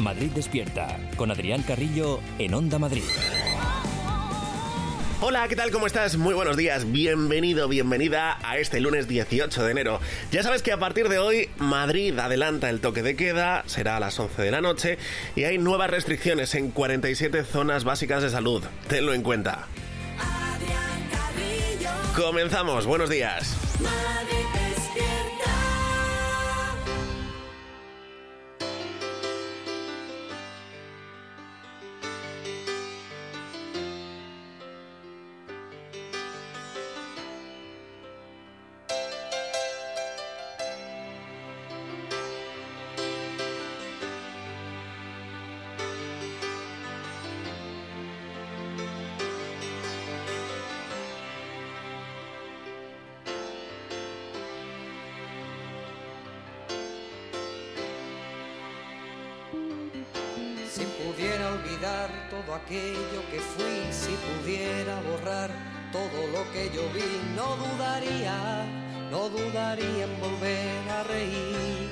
Madrid Despierta, con Adrián Carrillo en Onda Madrid. Hola, ¿qué tal? ¿Cómo estás? Muy buenos días, bienvenido, bienvenida a este lunes 18 de enero. Ya sabes que a partir de hoy Madrid adelanta el toque de queda, será a las 11 de la noche y hay nuevas restricciones en 47 zonas básicas de salud. Tenlo en cuenta. Comenzamos, buenos días. Si pudiera olvidar todo aquello que fui, si pudiera borrar todo lo que yo vi, no dudaría en volver a reír.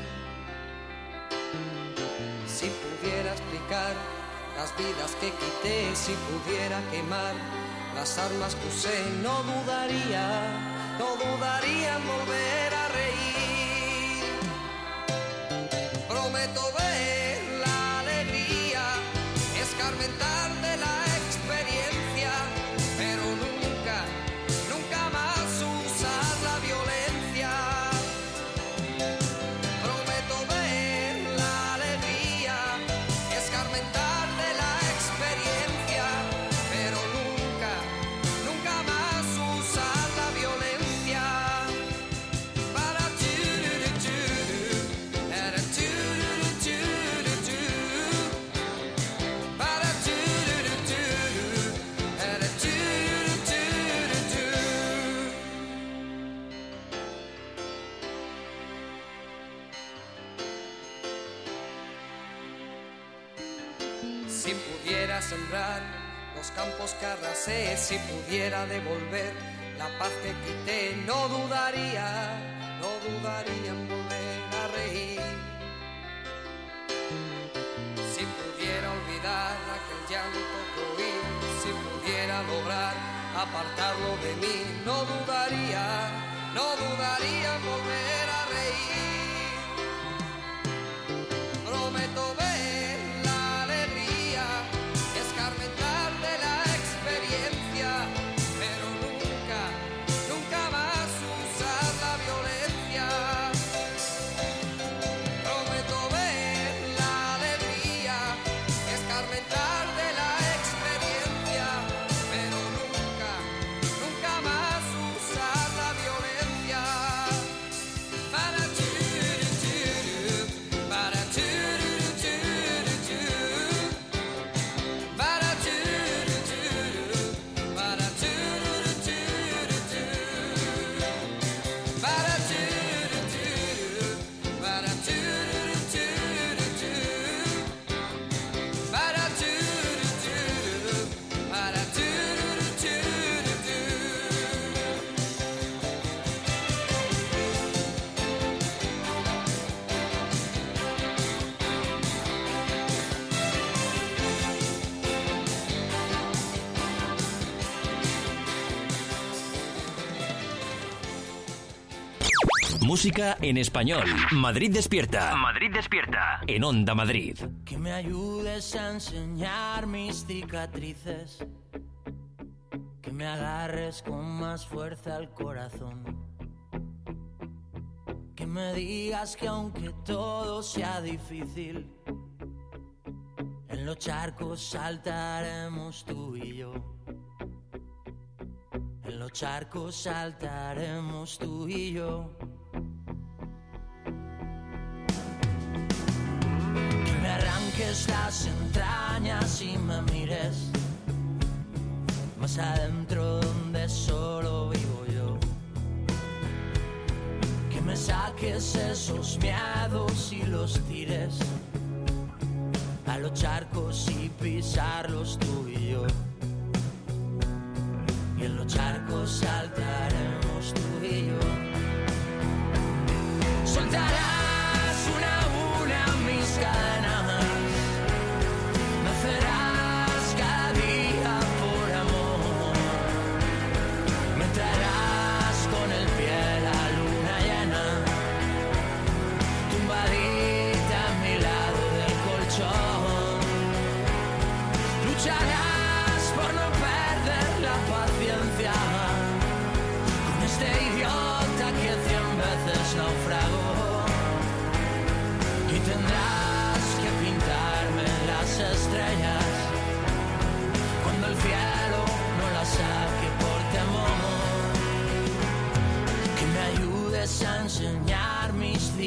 Si pudiera explicar las vidas que quité, si pudiera quemar las armas que usé, no dudaría en volver a reír. Prometo ver la alegría, escarmentar de la experiencia, pero nunca más usar la violencia. Prometo ver la alegría, escarmentar de la experiencia, pero nunca más usar la violencia. Para si pudiera sembrar los campos que arrasé, si pudiera devolver la paz que quité, no dudaría en volver a reír. Si pudiera olvidar aquel llanto que oí, si pudiera lograr apartarlo de mí, no dudaría en volver a reír. Prometo ver la alegría, escarmentar de la experiencia, pero nunca más usar la violencia. Prometo ver la alegría, escarmentar de la experiencia, pero nunca más usar la violencia. Para Música en español. Madrid Despierta. Madrid Despierta. En Onda Madrid. Que me ayudes a enseñar mis cicatrices. Que me agarres con más fuerza al corazón. Que me digas que aunque todo sea difícil, en los charcos saltaremos tú y yo. En los charcos saltaremos tú y yo. Que me arranques las entrañas y me mires más adentro donde solo vivo yo. Que me saques esos miedos y los tires a los charcos y pisarlos tú y yo. Y en los charcos saltaremos tú y yo. Soltarás una a una mis cadenas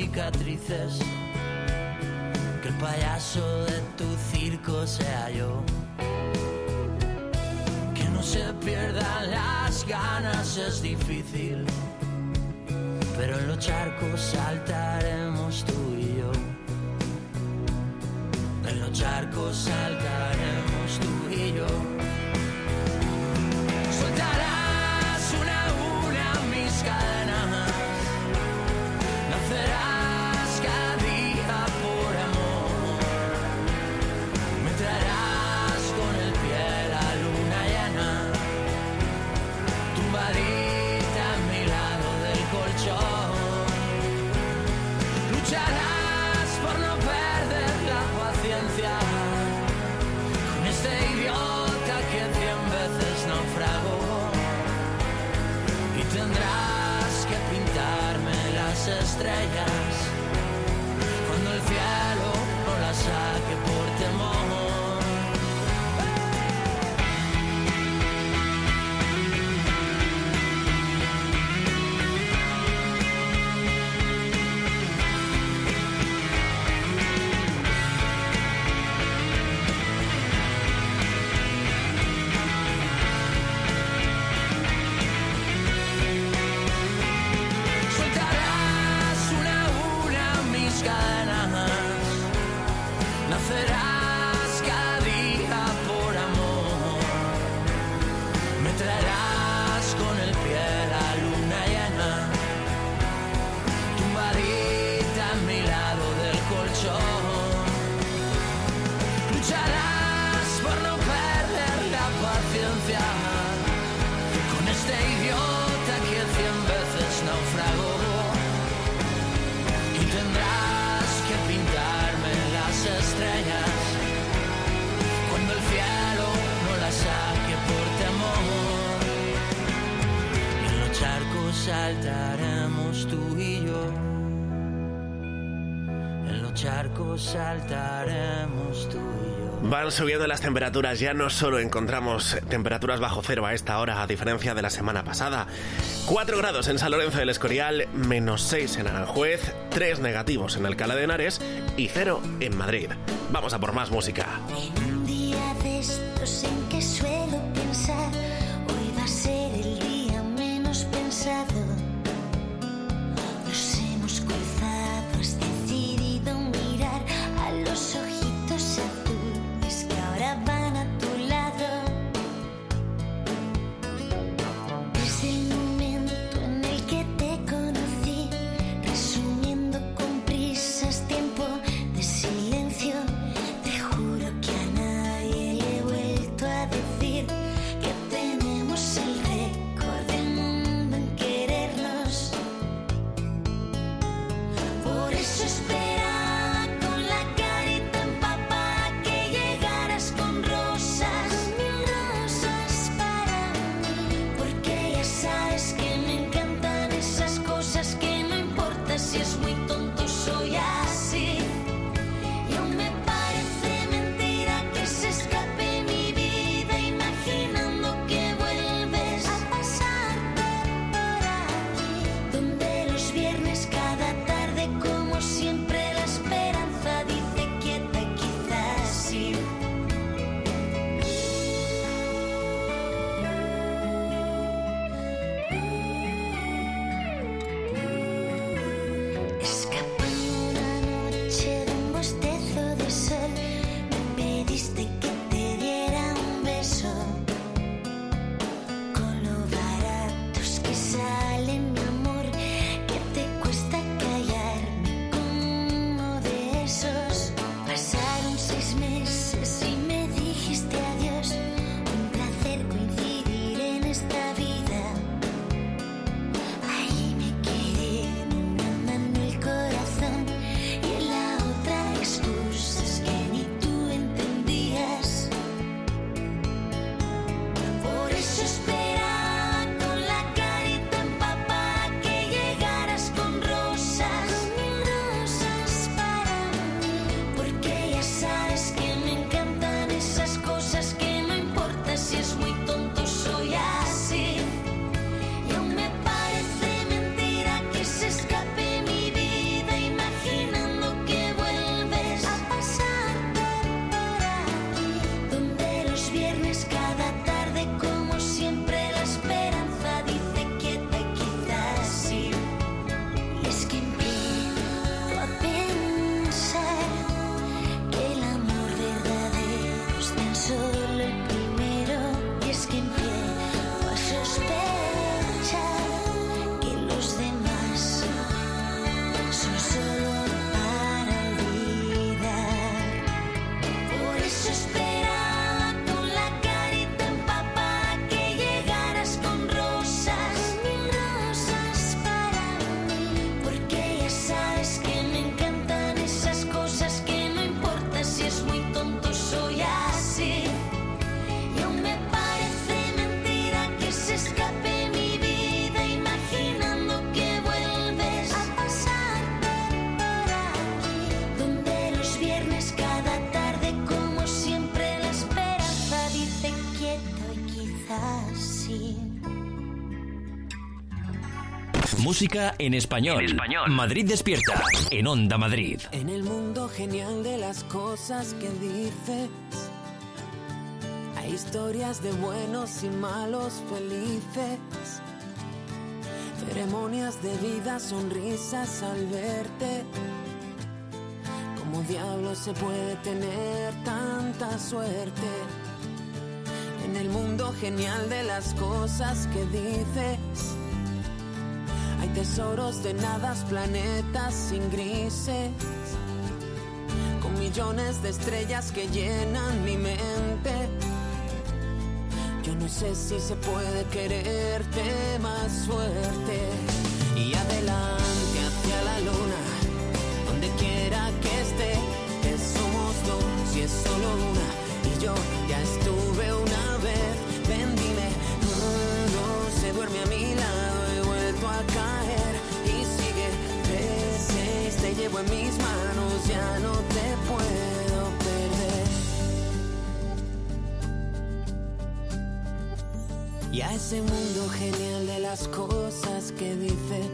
cicatrices, que el payaso de tu circo sea yo. Que no se pierdan las ganas es difícil, pero en los charcos saltaremos tú y yo. En los charcos saltaremos tú y yo. Soltarás una a una mis cadenas, nacerás cada día por amor, me traerás con el pie la luna llena, tumbadita a mi lado del colchón. Lucharás por no perder la paciencia con este idiota que 100 veces naufragó, y tendrás que pintarme las estrellas cuando el cielo no las saque por temor. Nacerás cada día por amor, me traerás con el pie la luna llena, tumbadita a mi lado del colchón. Lucharás por no perder la paciencia con este idiota que 100 veces naufragó, y tendrás que pintarme las estrellas cuando el cielo no las saque por temor. Y en los charcos saltaremos tú y yo, en los charcos saltaremos tú y yo. Van subiendo las temperaturas, ya no solo encontramos temperaturas bajo cero a esta hora, a diferencia de la semana pasada. 4 grados en San Lorenzo del Escorial, -6 en Aranjuez, 3 negativos en Alcalá de Henares y 0 en Madrid. Vamos a por más música. En un día de estos en que suelo pensar, hoy va a ser el día menos pensado. Nos hemos cruzado, has decidido mirar a los ojitos azules que ahora van a tu lado. Desde el momento en el que te conocí, resumiendo con prisas tiempo de silencio, te juro que a nadie le he vuelto a decir que tenemos el récord del mundo en querernos. Por eso esperaba con la carita empapada que llegaras con rosas, mil rosas para mí, porque ya sabes que me encantan esas cosas que no importa si es muy tonto, soy así. Y aún me parece mentira que se escape mi vida imaginando que vuelves a pasarte por aquí, donde los viernes cada tarde como siempre Música en español. Madrid despierta. En Onda Madrid. En el mundo genial de las cosas que dices, hay historias de buenos y malos felices, ceremonias de vida, sonrisas al verte. ¿Cómo diablos se puede tener tanta suerte? En el mundo genial de las cosas que dices, hay tesoros de nadas, planetas sin grises, con millones de estrellas que llenan mi mente. Yo no sé si se puede quererte más fuerte. Y adelante hacia la luna, donde quiera que esté, que somos dos y es solo una. Y yo ya estuve una vez, ven dime, no se duerme a mi lado, he vuelto a caer y sigue, 3-6, te llevo en mis manos, ya no te puedo perder. Y a ese mundo genial de las cosas que dices,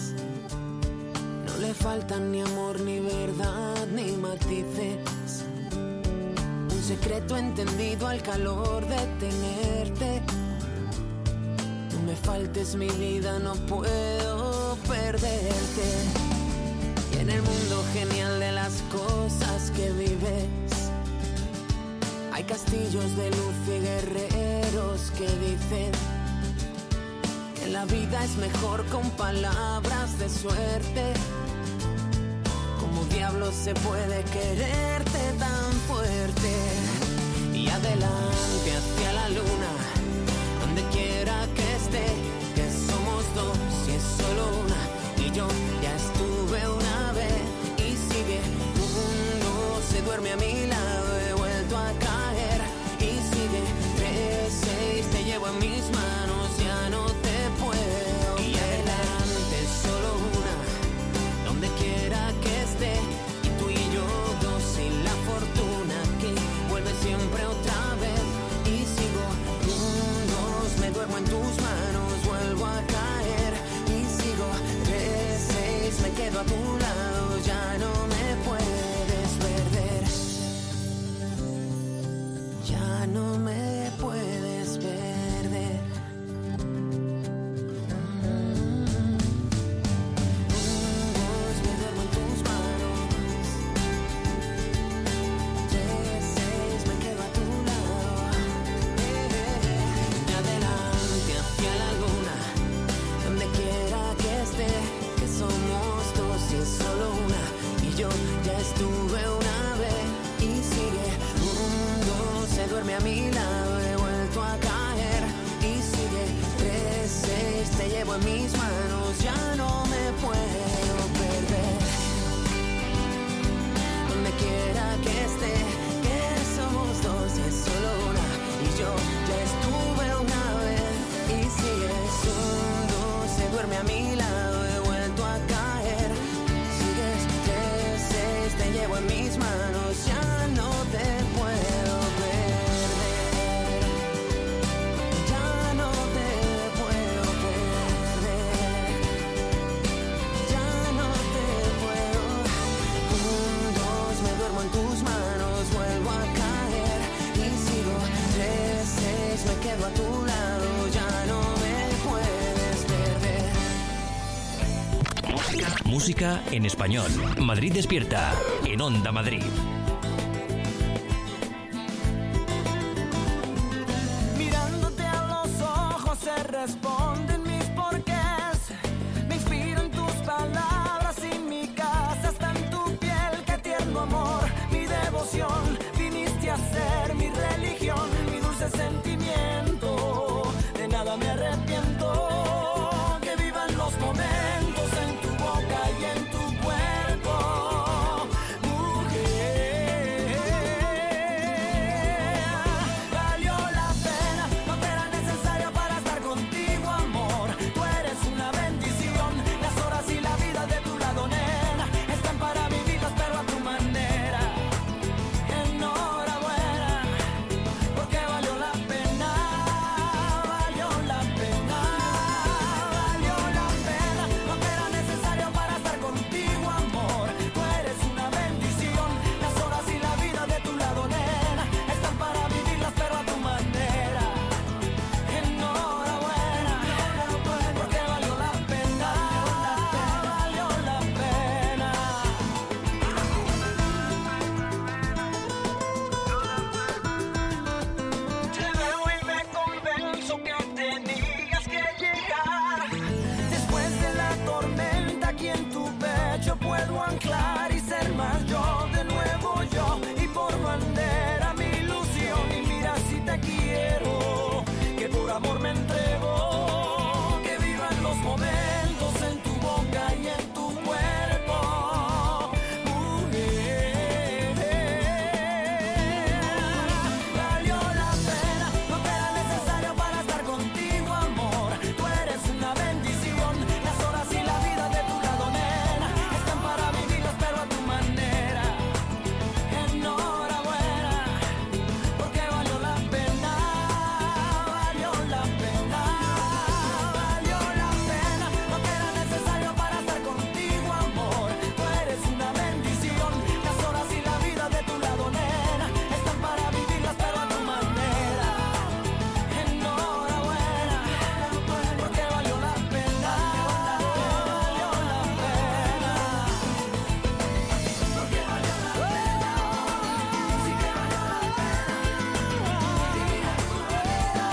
no le faltan ni amor, ni verdad, ni matices. Un secreto entendido al calor de tenerte. No me faltes mi vida, no puedo perderte. Y en el mundo genial de las cosas que vives, hay castillos de luz y guerreros que dicen que la vida es mejor con palabras de suerte. ¿Cómo diablos se puede quererte tan fuerte? Y adelante hacia la luna, donde quiera que esté, que somos dos y es solo una. Y yo ya estuve una vez y sigue, no se duerme a mi lado, he vuelto a caer y sigue, 3-6, te llevo en mis manos, ya no te puedo. Y adelante solo una, donde quiera que esté, y tú y yo dos y la fortuna que vuelve siempre otra vez. Y sigo, 1-2, me duermo en tus manos, vuelvo a caer y sigo, 3-6, me quedo a tu lado, ya no me puedes perder, ya no me puedes perder. Me duermo en tus manos, 3-6, me quedo a tu lado. Y adelante hacia la luna, donde quiera que esté, que somos dos y es solo una. Y yo ya estuve una vez y sigue, 1-2, se duerme a mi lado, he vuelto a caer y sigue, 3-6, te llevo en mis manos, ya no me puedo perder. Donde quiera que esté, que somos dos y es solo una. Y yo ya estuve una vez y sigues, 1-2, se duerme a mi lado, he vuelto a caer. Sigues, 3-6, te llevo en mis manos, ya no te puedo perder. Ya no te puedo perder. Ya no te puedo. 1-2, me duermo en tus manos, vuelvo a caer y sigo, 3-6, me quedo a tu lado, ya no me puedes perder. Música en español. Madrid despierta. En Onda Madrid. Mirándote a los ojos se responden mis porqués. Me inspiro en tus palabras y mi casa está en tu piel. Qué tierno amor, mi devoción. Viniste a ser mi religión, mi dulce sentimiento. De nada me arrepiento. Que vivan los momentos en tu boca y en tu cuerpo. Mujer, valió la pena, no era necesaria para estar contigo. vuelvo a anclar y ser más yo, de nuevo yo, y por bandera mi ilusión. Y mira si te quiero, que por amor me entrego, que vivan los momentos en tu boca y en tu cuerpo, mujer. Valió la pena, lo que era necesario para estar contigo, amor. Tú eres una bendición, las horas y la vida de tu lado, nena, están para vivirlas pero a tu manera. Enhorabuena, porque valió la pena, valió la pena, valió la pena, lo que era necesario para estar contigo, amor. Tú eres una bendición, las horas y la vida de tu lado, nena, están para vivirlas pero a tu manera. Enhorabuena, porque valió la pena, valió la pena, porque valió la pena, sí que valió la pena, vivir a tu vera,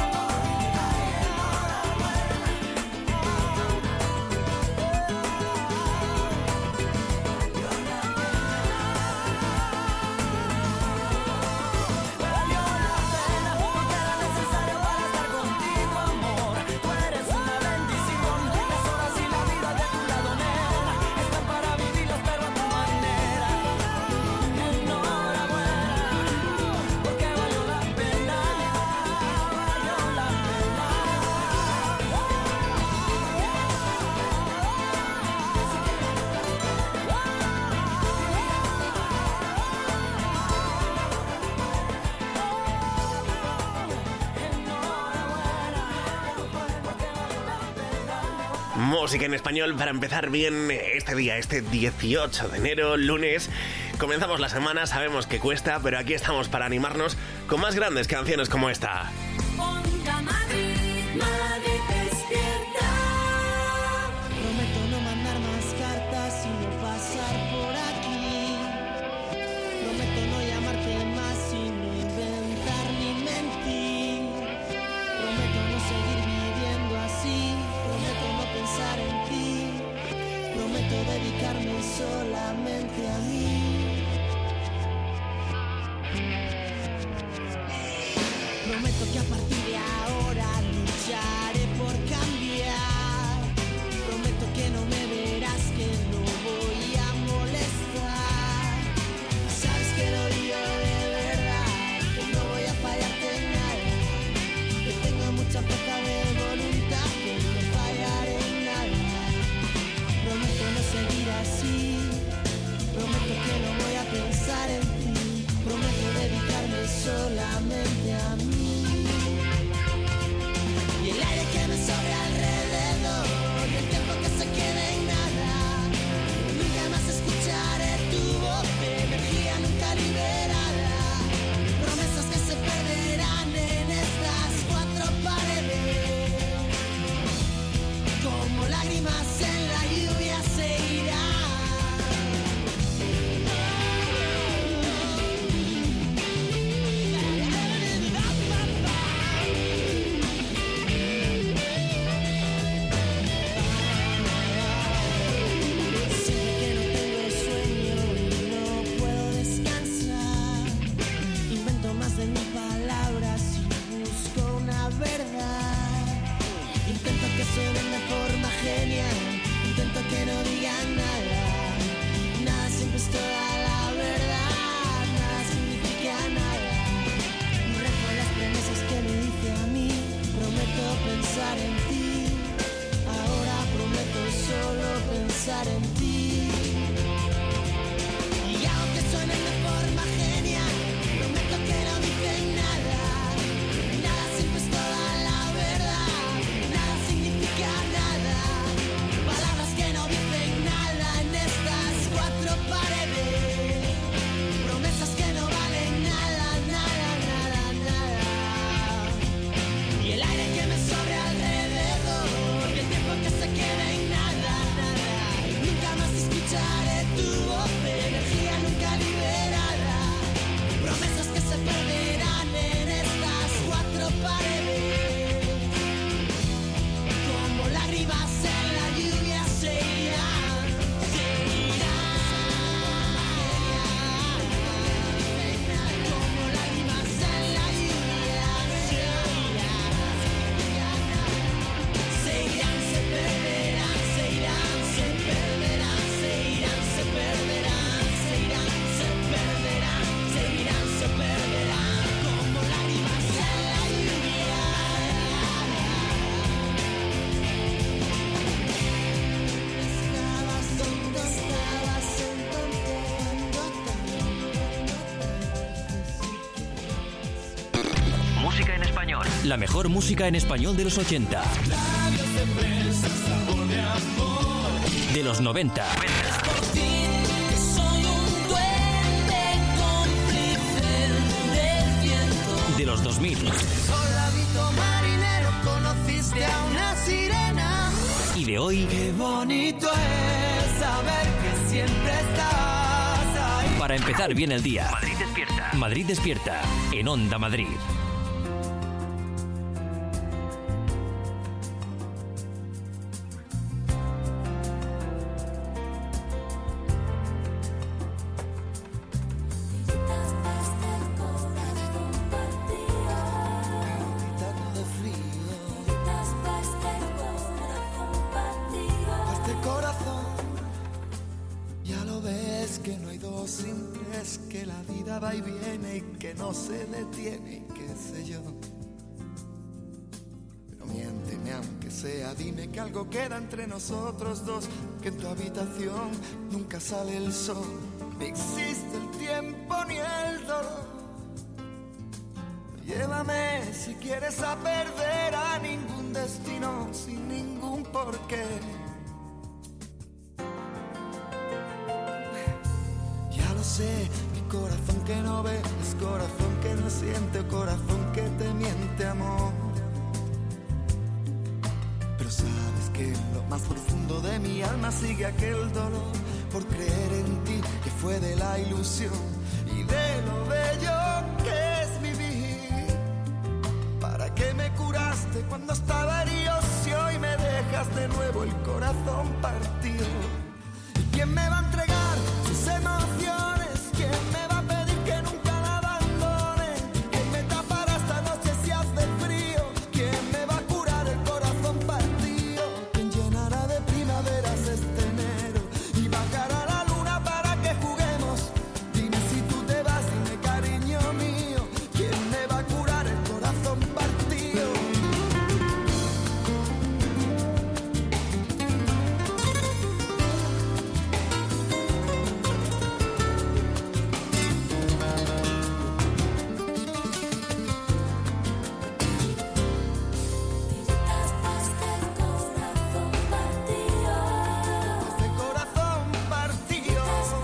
valió la pena, porque era necesario para estar contigo, amor. Tú eres una bendición, las horas y la vida de tu lado, nena, están para vivirlas pero a tu manera. Enhorabuena, porque valió la pena, valió la pena. Música en español para empezar bien este día, este 18 de enero, lunes. Comenzamos la semana, sabemos que cuesta, pero aquí estamos para animarnos con más grandes canciones como esta. Onda Madrid, Madrid despierta. Prometo no mandar más cartas y no pasar por aquí. Prometo no llamarte más y no inventar ni mentir. Prometo no seguir viviendo así. Prometo no pensar en ti. Prometo dedicarme solamente a mí. Prometo que a partir La mejor música en español de los 80. De los 90. De los 2000. Soldadito marinero, conociste a una sirena. Y de hoy. Qué bonito es saber que siempre estás ahí. Para empezar bien el día. Madrid despierta. Madrid despierta. En Onda Madrid. Que la vida va y viene y que no se detiene y qué sé yo. Pero miénteme aunque sea, dime que algo queda entre nosotros dos, que en tu habitación nunca sale el sol, ni existe el tiempo ni el dolor. Llévame si quieres a perder a ningún destino sin ningún porqué. Ya lo sé, mi corazón que no ve es corazón que no siente, corazón que te miente, amor. Pero sabes que en lo más profundo de mi alma sigue aquel dolor por creer en ti, que fue de la ilusión y de lo bello que es vivir. ¿Para qué me curaste cuando estaba herido si hoy me dejas de nuevo el corazón partido? ¿Y quién me va a entregar sus emociones? ¿Quién me va a pedir que nunca la abandone? ¿Quién me tapará esta noche si hace frío? ¿Quién me va a curar el corazón partido? ¿Quién llenará de primaveras este enero y bajará la luna para que juguemos? Dime si tú te vas, dime cariño mío, ¿quién me va a curar el corazón partido? Este corazón partido,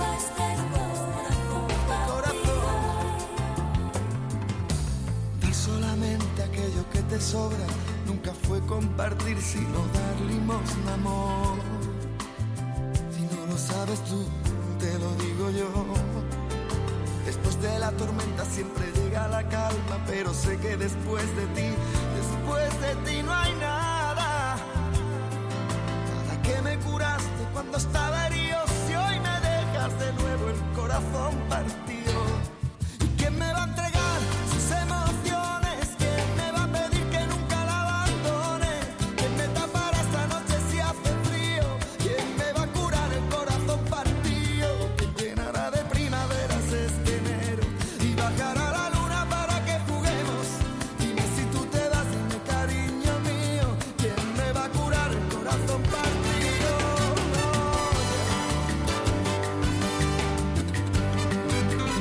dar solamente aquello que te sobra, nunca fue compartir sino dar limosna, amor. Si no lo sabes tú, te lo digo yo. Después de la tormenta siempre llega la calma, pero sé que después de ti no hay nada. Nada que me curaste cuando estaba herido, si hoy me dejas de nuevo el corazón partido. ¿Y quién me va a entregar sus emociones? ¿Quién me va a pedir que nunca la abandone? ¿Quién me tapará esta noche si hace frío? ¿Quién me va a curar el corazón partido? ¿Quién llenará de primaveras este enero y bajará la luna para que juguemos? Dime si tú te vas, dime cariño mío, ¿quién me va a curar el corazón partido? No,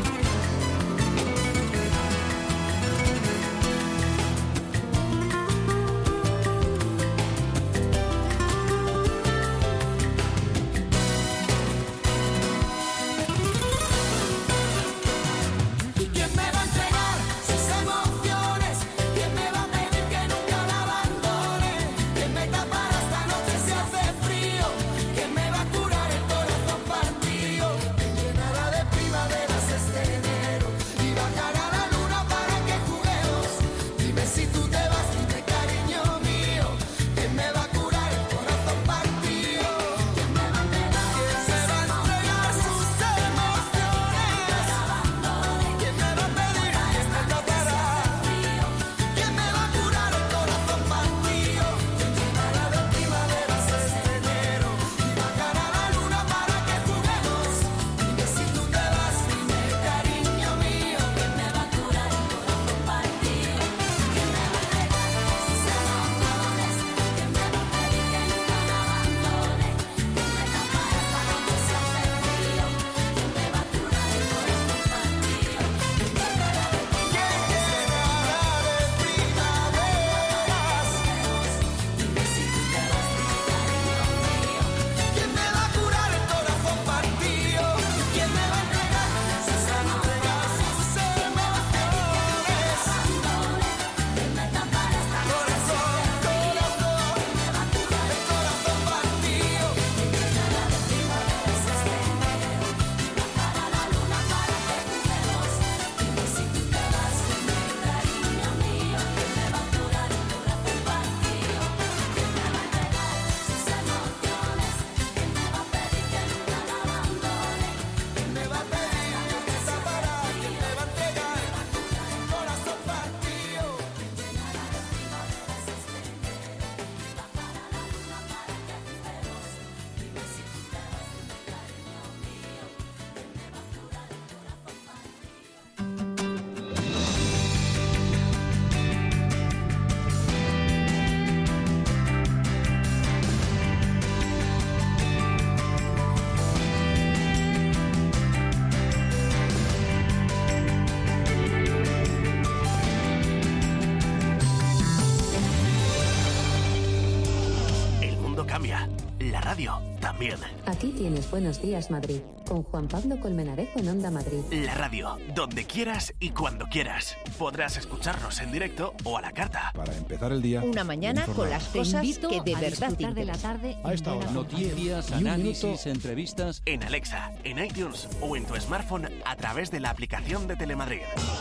la radio también. Aquí tienes Buenos Días Madrid, con Juan Pablo Colmenarejo en Onda Madrid. La radio, donde quieras y cuando quieras. Podrás escucharnos en directo o a la carta. Para empezar el día. Una mañana con las cosas que de verdad te de la interesan. tarde. A esta hora. Noticias, análisis, entrevistas. En Alexa, en iTunes o en tu smartphone a través de la aplicación de Telemadrid.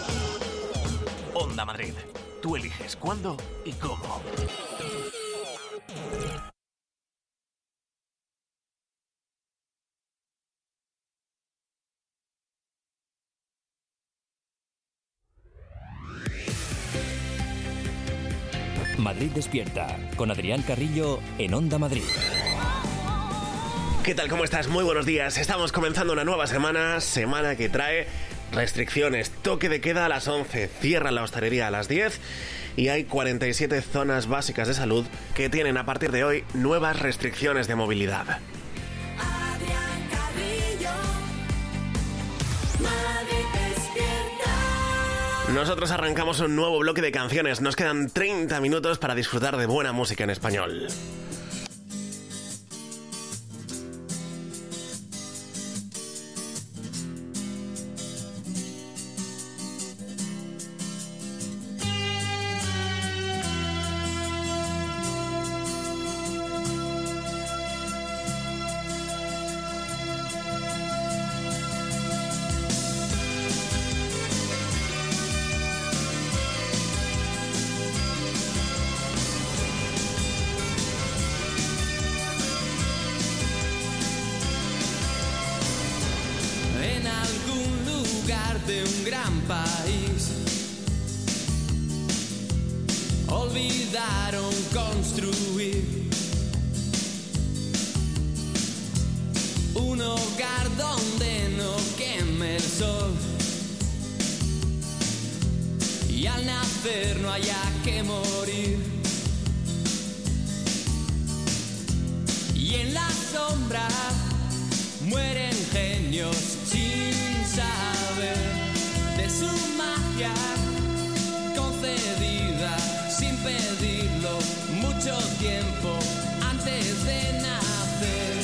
Onda Madrid. Tú eliges cuándo y cómo. Madrid Despierta, con Adrián Carrillo en Onda Madrid. ¿Qué tal? ¿Cómo estás? Muy buenos días. Estamos comenzando una nueva semana que trae restricciones. Toque de queda a las 11, cierran la hostelería a las 10 y hay 47 zonas básicas de salud que tienen a partir de hoy nuevas restricciones de movilidad. Adrián Carrillo, Madrid Despierta. Nosotros arrancamos un nuevo bloque de canciones. Nos quedan 30 minutos para disfrutar de buena música en español. En algún lugar de un gran país olvidaron construir un hogar donde no queme el sol y al nacer no haya que morir, y en la sombra mueren genios sin saber de su magia concedida sin pedirlo mucho tiempo antes de nacer.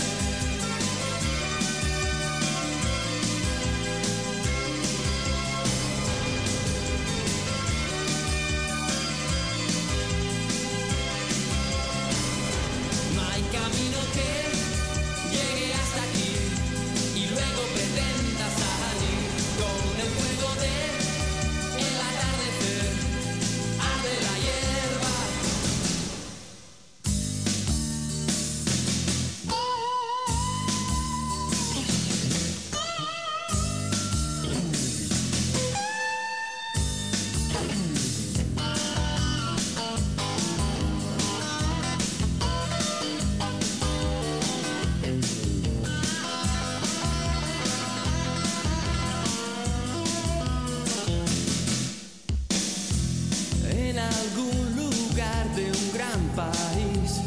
No hay camino que llegue hasta aquí y luego pretenda salir con el fuego de el atardecer, arde la hierba. En algún lugar de un gran país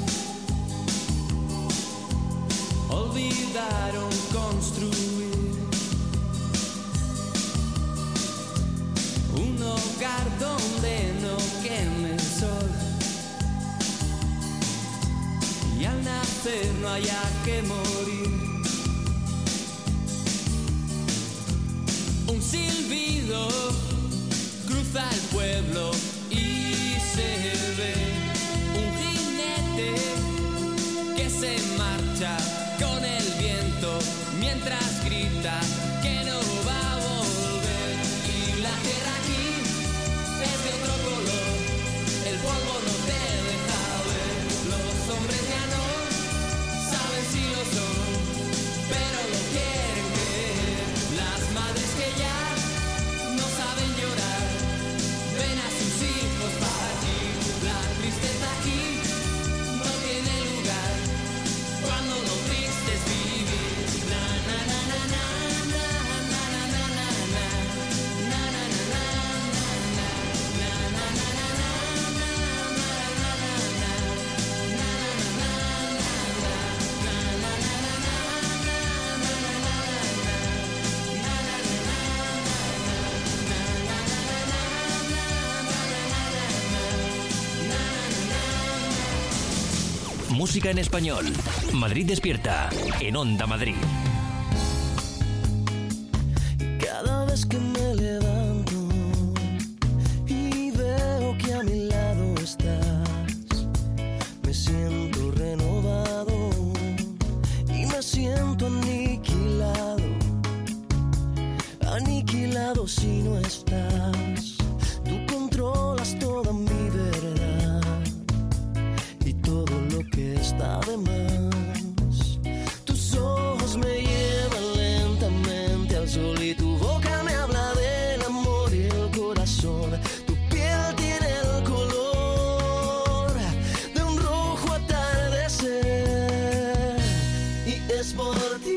olvidaron construir un hogar donde no queme el sol y al nacer no haya que morir. Un silbido cruza el pueblo y se ve un jinete que se marcha con el viento mientras grita que no va a volver. Y la tierra aquí es de otro color, el polvo no te deja ver, los hombres ya no saben si lo son música en español. Madrid Despierta, en Onda Madrid. Cada vez que me levanto y veo que a mi lado estás, me siento renovado y me siento aniquilado si no estás. Tú controlas toda mi verdad y todo lo que está de más. Tus ojos me llevan lentamente al sol y tu boca me habla del amor y el corazón. Tu piel tiene el color de un rojo atardecer y es por ti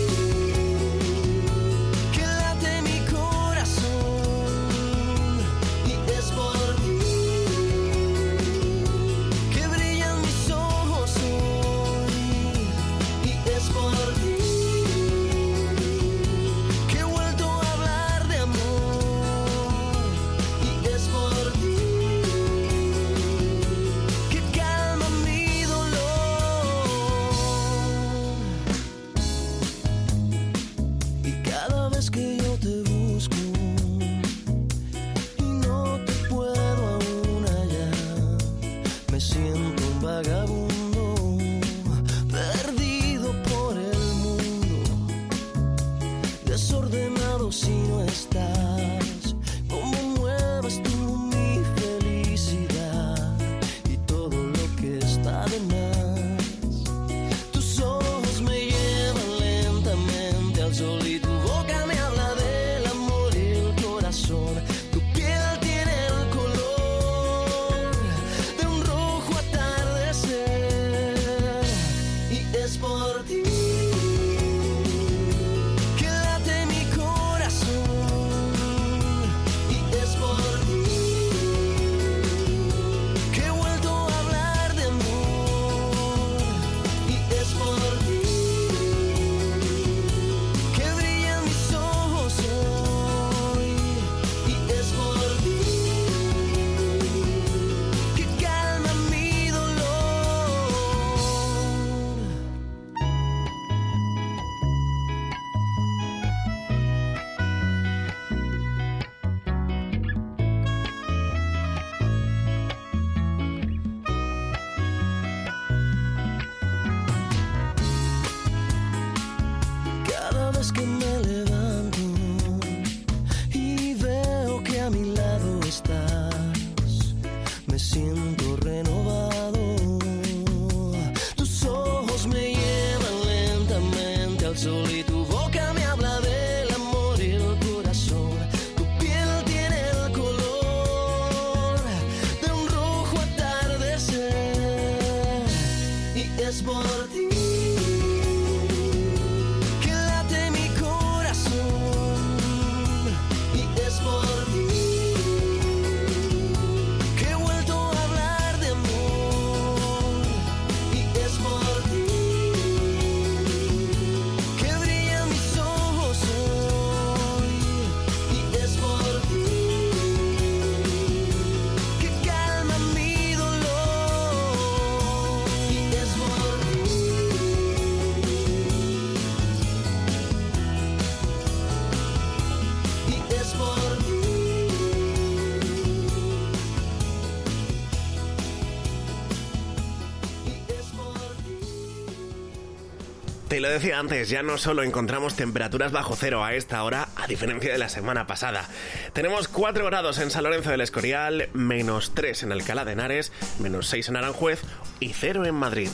Te lo decía antes, ya no solo encontramos temperaturas bajo cero a esta hora, a diferencia de la semana pasada. Tenemos 4 grados en San Lorenzo del Escorial, -3 en Alcalá de Henares, -6 en Aranjuez y 0 en Madrid.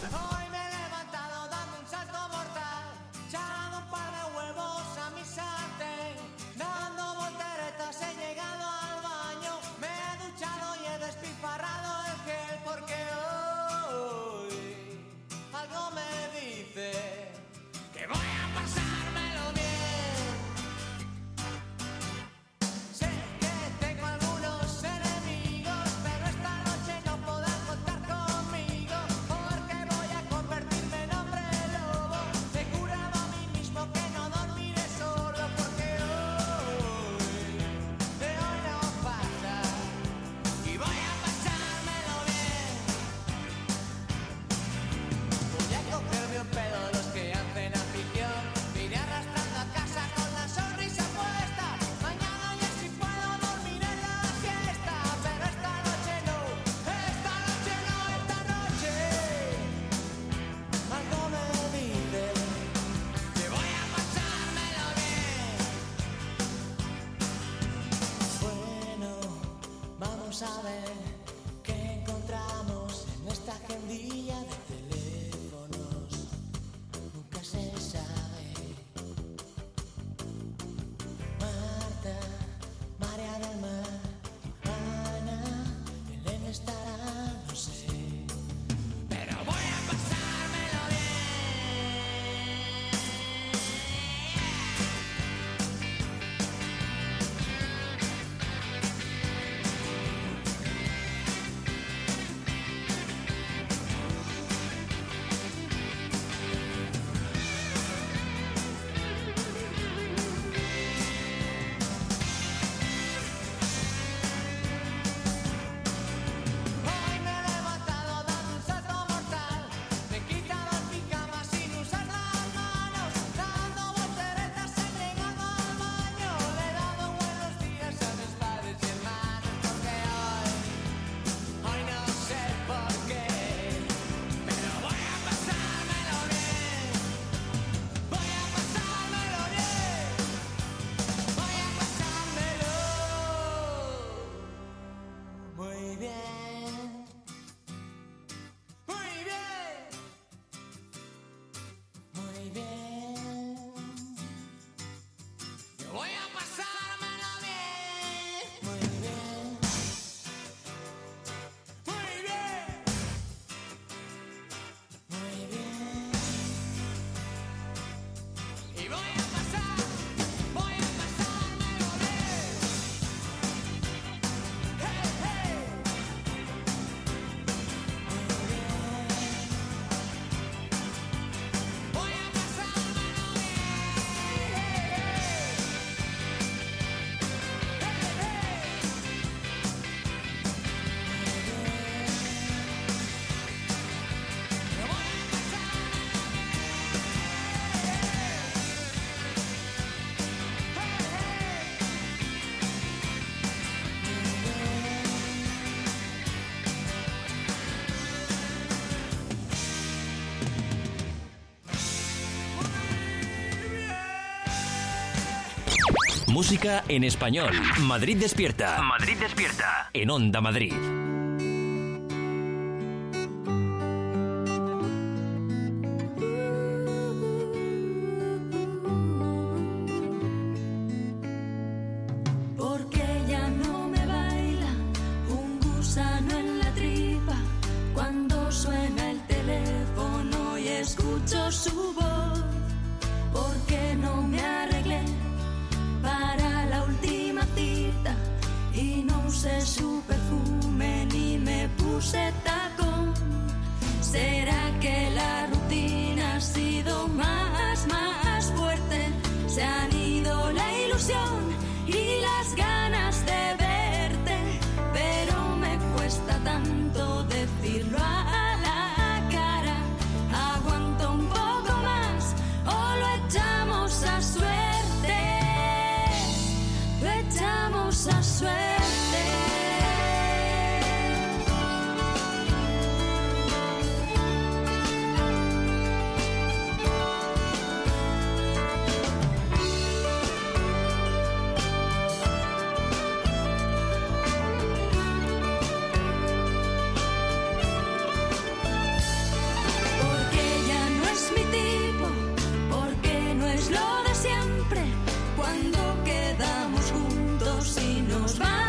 Pero esta noche no podrás contar conmigo, porque voy a sabe qué encontramos en esta agendilla de teléfonos. Nunca se sabe. Marta, María del Mar, Ana, Belén estará, no sé. Pero voy a pasármelo Música en español. Madrid despierta. Madrid despierta. En Onda Madrid. Porque ya no me baila un gusano en la tripa cuando suena el teléfono y escucho su voz. Porque no me arreglé para la última cita y no usé su perfume ni me puse tacón. ¿Será que la rutina ha sido más fuerte? Se han ido la ilusión y las ganas de verte, pero me cuesta tanto decirlo a la cara. Aguanto un poco más o lo echamos a suerte. Lo echamos a suerte. Porque ya no es mi tipo, porque no es lo de siempre. Cuando quedamos juntos y nos vamos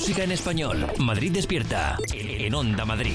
Música en español. Madrid despierta. En Onda Madrid.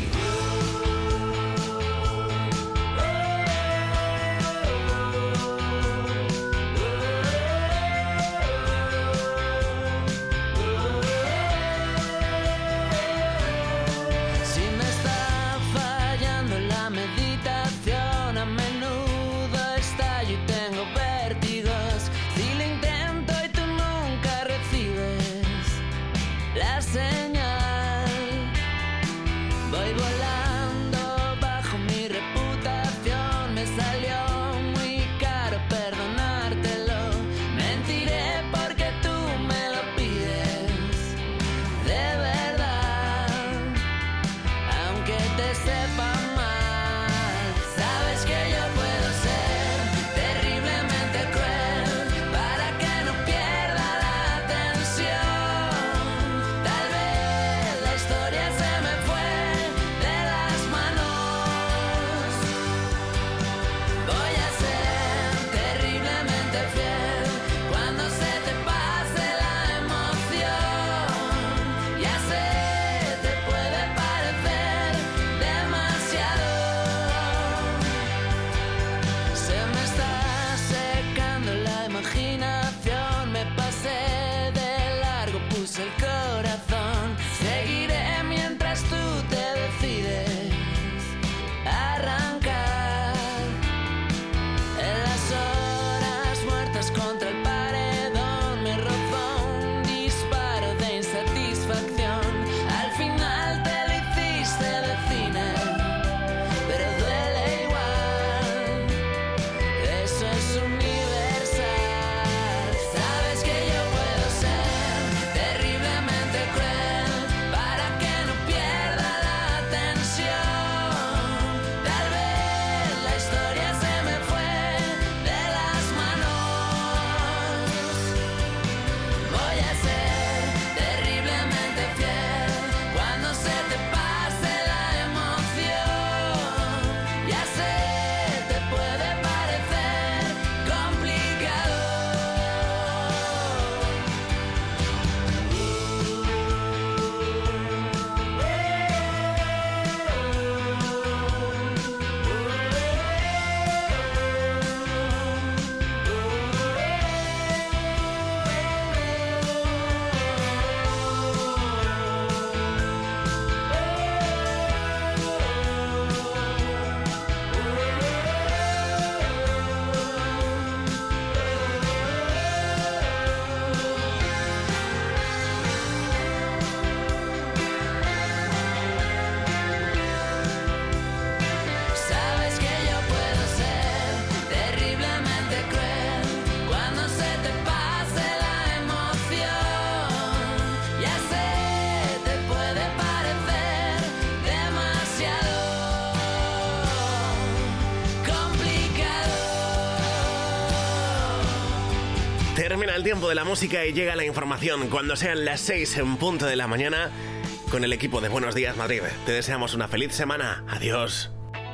Termina el tiempo de la música y llega la información cuando sean las 6 en punto de la mañana con el equipo de Buenos Días Madrid. Te deseamos una feliz semana. Adiós.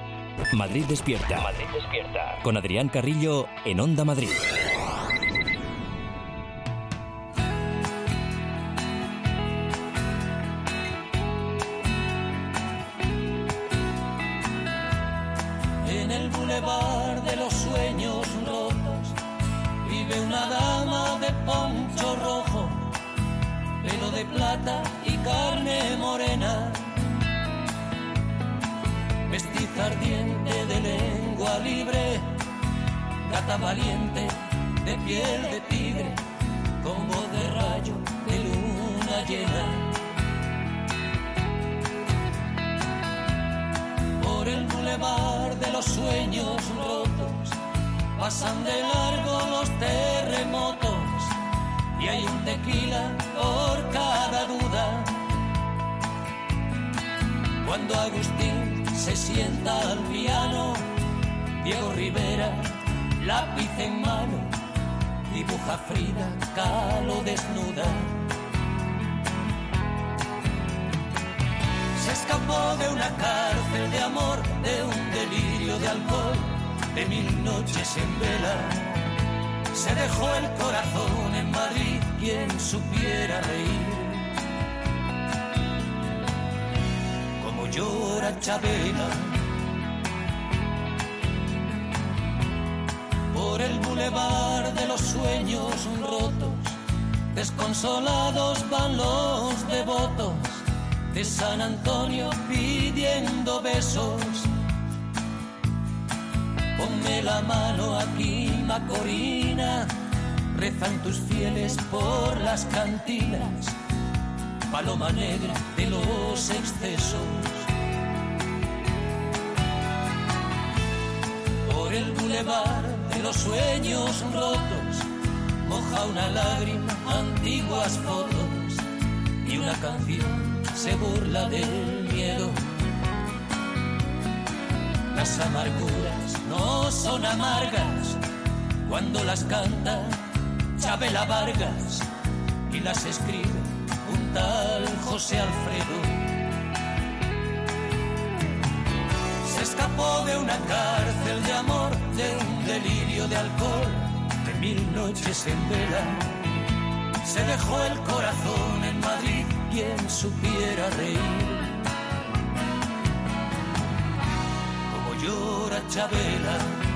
Madrid despierta. Madrid despierta. Con Adrián Carrillo en Onda Madrid. En el bulevar de los sueños rotos vive una dama de poncho rojo, pelo de plata y carne morena, mestiza ardiente de lengua libre, gata valiente de piel de tigre, con voz de rayo de luna llena. Por el bulevar de los sueños rotos pasan de largo los terremotos y hay un tequila por cada duda. Cuando Agustín se sienta al piano, Diego Rivera, lápiz en mano, dibuja Frida Kahlo desnuda. Se escapó de una cárcel de amor, de un delirio de alcohol, de 1000 noches en vela. Se dejó el corazón en Madrid, quien supiera reír. llora Chabela. Por el bulevar de los sueños rotos, desconsolados van los devotos de San Antonio pidiendo besos. Ponme la mano aquí, Macorina, rezan tus fieles por las cantinas, paloma negra de los excesos. Por el bulevar de los sueños rotos, moja una lágrima antiguas fotos y una canción se burla del miedo. Las amarguras no son amargas cuando las canta Chabela Vargas y las escribe un tal José Alfredo. Se escapó de una cárcel de amor, de un delirio de alcohol, de 1000 noches en vela. Se dejó el corazón en Madrid, quien supiera reír. Como llora Chabela.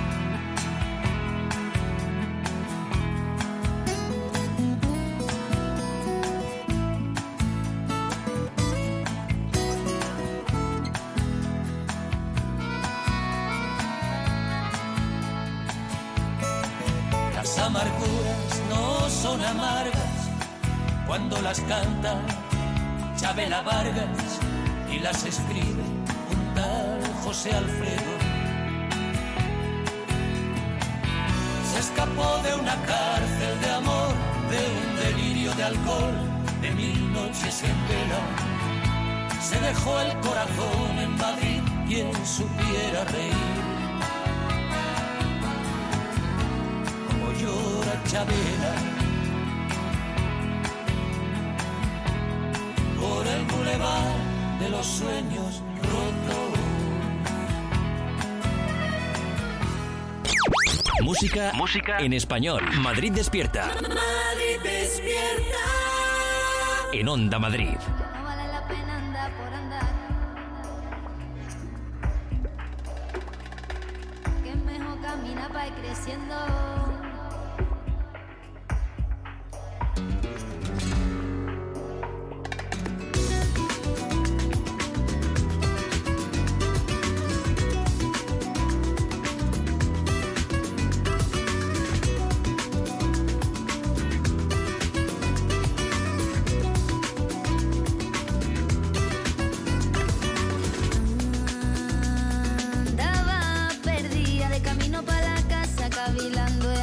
Las amarguras no son amargas cuando las canta Chabela Vargas y las escribe un tal José Alfredo. Se escapó de una cárcel de amor, de un delirio de alcohol, de 1000 noches en vela. Se dejó el corazón en Madrid, quien supiera reír. Como llora Chabela por el bulevar de los sueños rotos. Música en español. Madrid despierta. Madrid despierta. En Onda Madrid. No vale la pena andar por andar. Que es mejor caminar para ir creciendo. Andaba perdida de camino para la casa, cavilando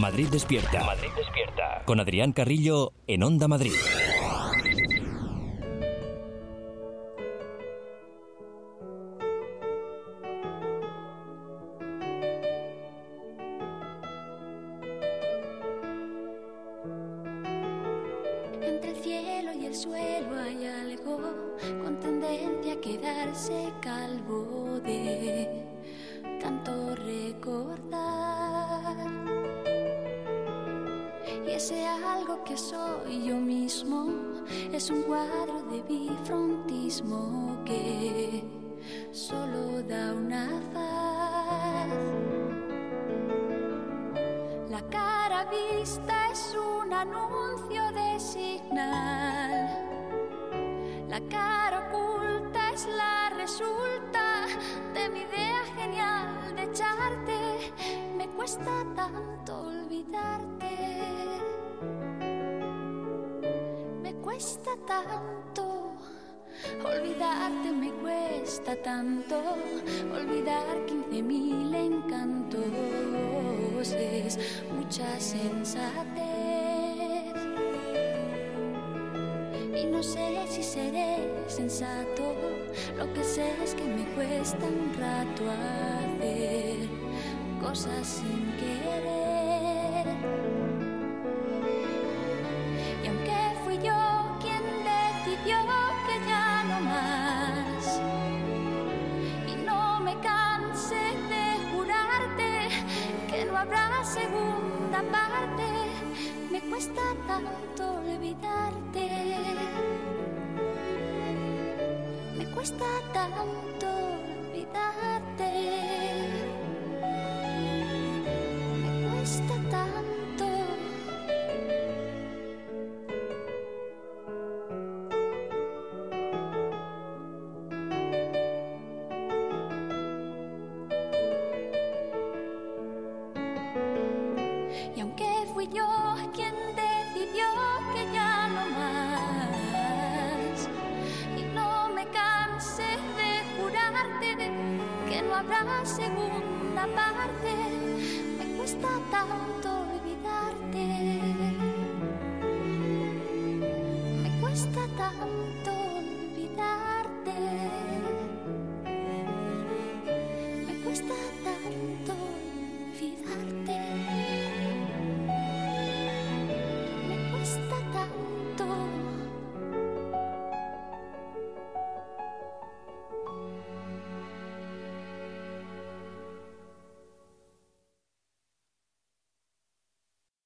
Madrid Despierta. Madrid Despierta. Con Adrián Carrillo en Onda Madrid. Entre el cielo y el suelo hay algo con tendencia a quedarse calvo de tanto recordar. Y ese algo que soy yo mismo es un cuadro de bifrontismo que solo da una faz. La cara vista es un anuncio de señal. La cara oculta es la resulta de mi idea genial de echarte. Me cuesta tanto olvidarte. Me cuesta tanto olvidarte, me cuesta tanto olvidar 15.000 encantos. Es mucha sensatez y no sé si seré sensato. Lo que sé es que me cuesta un rato hacer cosas sin querer. Y aunque fui yo quien decidió que ya no más, y no me canse de jurarte que no habrá segunda parte, me cuesta tanto olvidarte. Me cuesta tanto olvidarte. Me cuesta tanto. Y aunque fui yo quien decidió que ya no más, y no me cansé de jurarte que no habrá segunda parte, me cuesta tanto